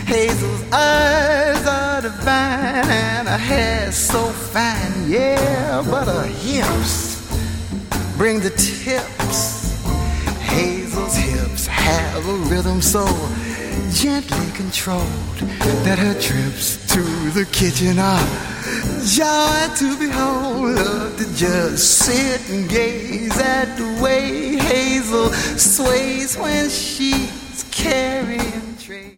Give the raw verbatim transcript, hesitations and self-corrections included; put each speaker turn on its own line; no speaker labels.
Hazel's eyes are divine and her hair so fine, yeah, but her hips bring the tips. Hazel's hips have a rhythm so gently controlled that her trips to the kitchen are joy to behold. Love to just sit and gaze at the way Hazel sways when she's carrying trays.